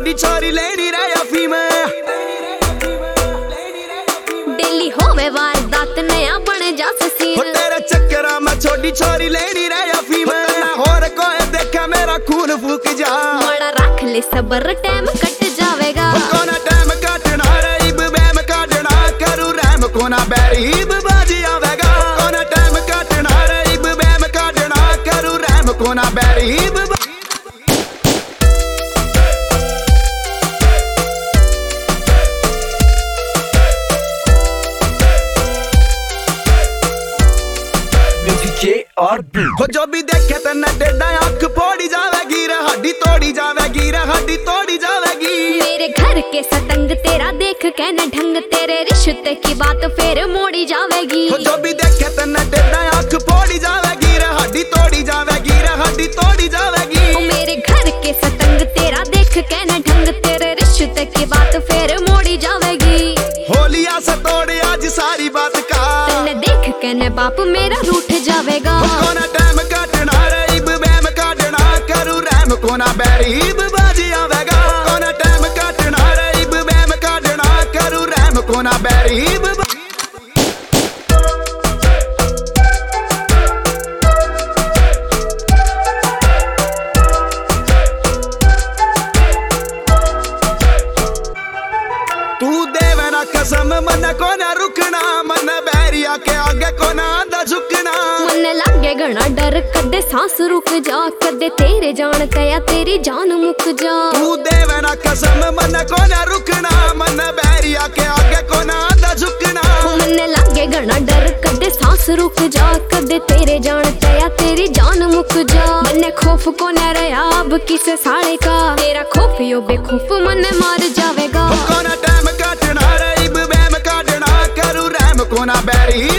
छोटी छोरी लेनी रे अफीम डेली होवे वारदात नया बन जा सीन तेरे चक्करा में छोटी छोरी लेनी रे अफीम और कोई देखा मेरा खून फूक जा बड़ा रख ले सबर टाइम कट जावेगा कोना टाइम काटना रे इब बैम काटना करू रैम कोना बैरीब बाजी आवेगा कोना टाइम काटना रे इब बैम काटना करू रैम कोना बैरीब और जो भी देखे तन्ने टेढ़ा आँख फोड़ी जावेगी रे हड्डी तोड़ी जावेगी रे हड्डी तोड़ी जावेगी मेरे घर के सतंग तेरा देख के न ढंग तेरे रिश्ते की बात फिर मोड़ी जावेगी जो भी देखे तन्ने टेढ़ा आँख फोड़ी जावेगी रे हड्डी तोड़ी जावेगी रे हड्डी तोड़ी जावेगी मेरे घर के सतंग तेरा देख के न ढंग तेरे रिश्ते की बात फिर मोड़ी जावेगी होलिया से तोड़े आज सारी बात का तन्ने देख के न बाप मेरा रूठ जावेगा कोना टाइम काटना रे इब बैम काटना करू रैम कोना बैरीब बाजी आवेगा कोना टाइम काटना रे इब बैम काटना करू रैम कोना बैरीब तू देवना कसम मन को ना रुकना मन बैरिया के आगे को ना आंदा झुकना मन लागे घना डर कदे सांस रुक जा कदे तेरे जान कया तेरी जान मुक जा तू देवना कसम मन को ना रुकना मन बैरिया के आगे को ना आंदा झुकना मन लागे घना डर कदे सांस रुक जा कदे तेरे जान कया तेरी जान मुक जा मन खौफ को न रहा अब किस साले का तेरा खौफ यो बेखौफ मन मार जावेगा कोना टाइम काटना रे इब बैम काटना करू रैम कोना बैरी